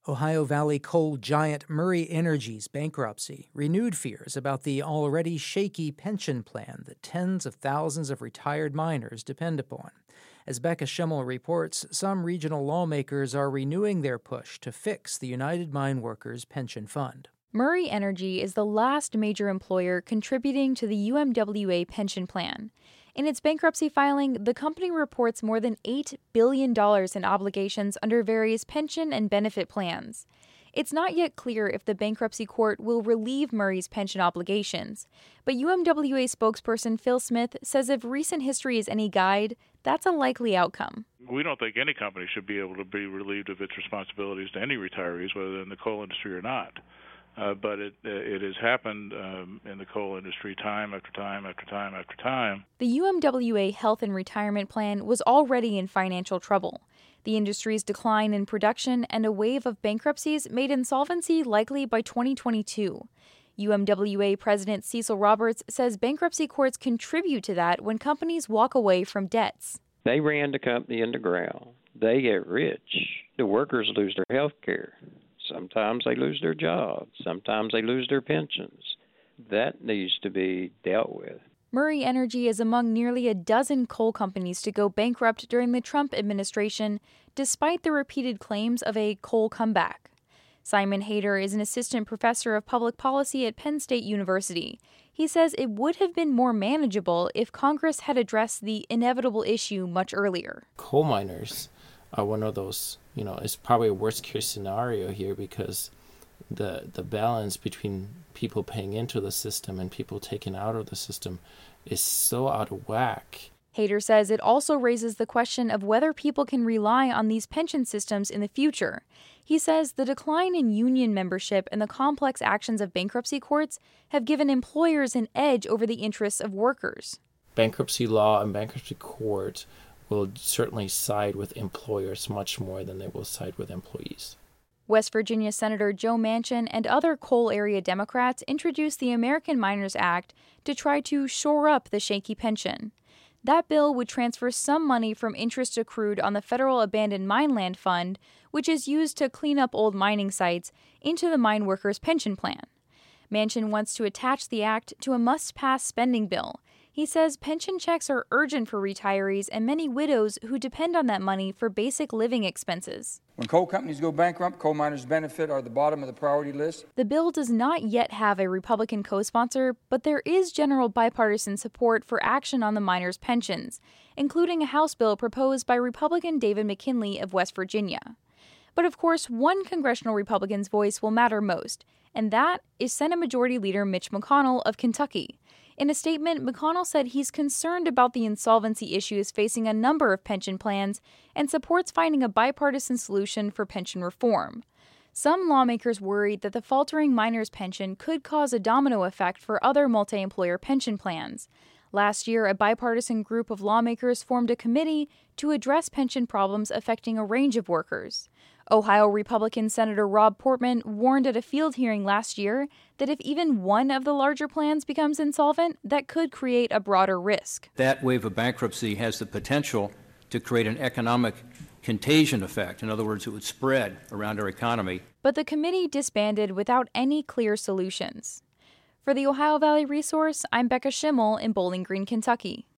Ohio Valley coal giant Murray Energy's bankruptcy renewed fears about the already shaky pension plan that tens of thousands of retired miners depend upon. As Becca Schimmel reports, some regional lawmakers are renewing their push to fix the United Mine Workers Pension Fund. Murray Energy is the last major employer contributing to the UMWA pension plan. In its bankruptcy filing, the company reports more than $8 billion in obligations under various pension and benefit plans. It's not yet clear if the bankruptcy court will relieve Murray's pension obligations, but UMWA spokesperson Phil Smith says if recent history is any guide, that's a likely outcome. We don't think any company should be able to be relieved of its responsibilities to any retirees, whether they're in the coal industry or not. But it has happened in the coal industry time after time after time after time. The UMWA Health and Retirement Plan was already in financial trouble. The industry's decline in production and a wave of bankruptcies made insolvency likely by 2022. UMWA President Cecil Roberts says bankruptcy courts contribute to that when companies walk away from debts. They ran the company in the ground. They get rich. The workers lose their health care. Sometimes they lose their jobs. Sometimes they lose their pensions. That needs to be dealt with. Murray Energy is among nearly a dozen coal companies to go bankrupt during the Trump administration, despite the repeated claims of a coal comeback. Simon Hayter is an assistant professor of public policy at Penn State University. He says it would have been more manageable if Congress had addressed the inevitable issue much earlier. Coal miners are one of those, it's probably a worst case scenario here because the balance between people paying into the system and people taken out of the system is so out of whack. Hayter says it also raises the question of whether people can rely on these pension systems in the future. He says the decline in union membership and the complex actions of bankruptcy courts have given employers an edge over the interests of workers. Bankruptcy law and bankruptcy court will certainly side with employers much more than they will side with employees. West Virginia Senator Joe Manchin and other coal area Democrats introduced the American Miners Act to try to shore up the shaky pension. That bill would transfer some money from interest accrued on the Federal Abandoned Mine Land Fund, which is used to clean up old mining sites, into the mine workers' pension plan. Manchin wants to attach the act to a must-pass spending bill. He says pension checks are urgent for retirees and many widows who depend on that money for basic living expenses. When coal companies go bankrupt, coal miners' benefit are at the bottom of the priority list. The bill does not yet have a Republican co-sponsor, but there is general bipartisan support for action on the miners' pensions, including a House bill proposed by Republican David McKinley of West Virginia. But of course, one congressional Republican's voice will matter most, and that is Senate Majority Leader Mitch McConnell of Kentucky. In a statement, McConnell said he's concerned about the insolvency issues facing a number of pension plans and supports finding a bipartisan solution for pension reform. Some lawmakers worried that the faltering miners' pension could cause a domino effect for other multi-employer pension plans. Last year, a bipartisan group of lawmakers formed a committee to address pension problems affecting a range of workers. Ohio Republican Senator Rob Portman warned at a field hearing last year that if even one of the larger plans becomes insolvent, that could create a broader risk. That wave of bankruptcy has the potential to create an economic contagion effect. In other words, it would spread around our economy. But the committee disbanded without any clear solutions. For the Ohio Valley Resource, I'm Becca Schimmel in Bowling Green, Kentucky.